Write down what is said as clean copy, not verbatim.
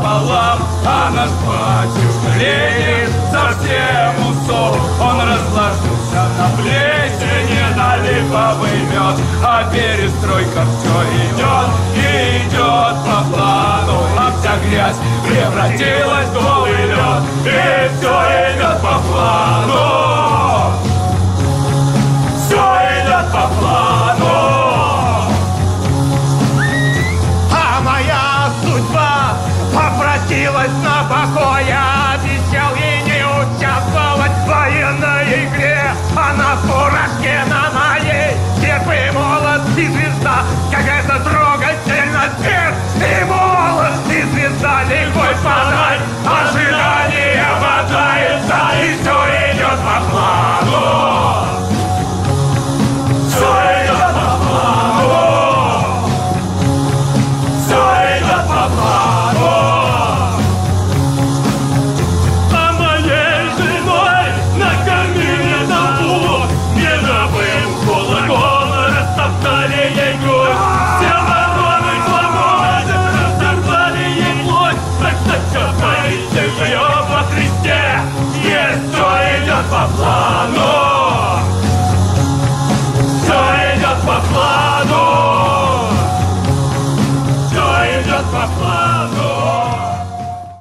пополам, а наш батюшка Ленин совсем усох. Он разложился на плесени, на липовый мед, а перестройка все идет и идет по плану, а вся грязь превратилась в голый лед, и все идет по